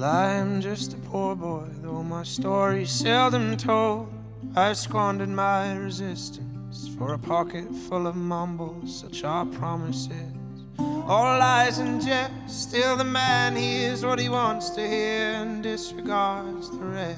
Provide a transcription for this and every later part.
I'm just a poor boy, though my story's seldom told. I squandered my resistance for a pocket full of mumbles. Such are promises, all lies and jest. Still the man hears what he wants to hear and disregards the rest.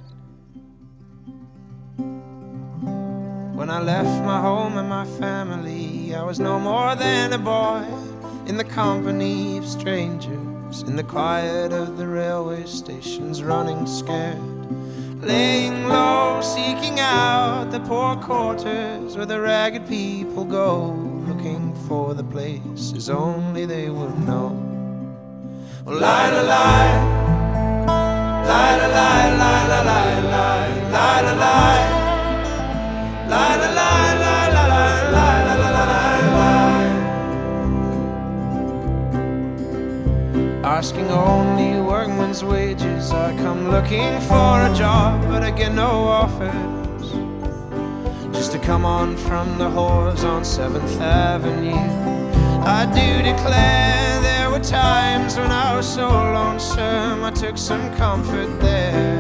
When I left my home and my family, I was no more than a boy in the company of strangers, in the quiet of the railway stations, running scared, laying low, seeking out the poor quarters where the ragged people go, looking for the places only they would know. Oh, lie, lie, lie, lie, lie, lie, lie, lie, lie, lie, lie, lie. La la la la la la la la la la la. Asking only workman's wages, I come looking for a job, but I get no offers. Just to come on from the whores on 7th Avenue. I do declare there were times when I was so lonesome, I took some comfort there.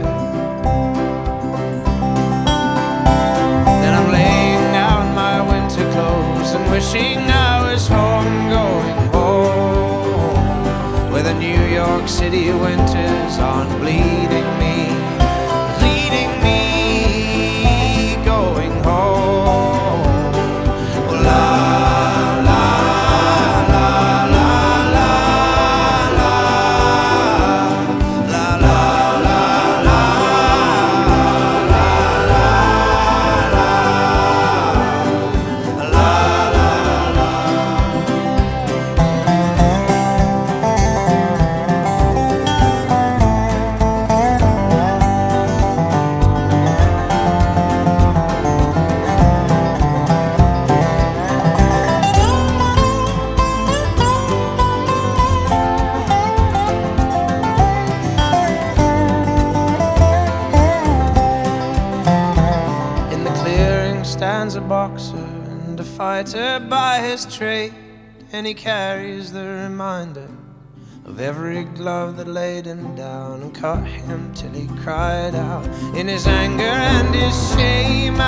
And wishing I was home, going home, where the New York City winters aren't bleeding me, going home. Oh, la la la la la la la la la la. Stands a boxer and a fighter by his trade, and he carries the reminder of every glove that laid him down and cut him till he cried out in his anger and his shame.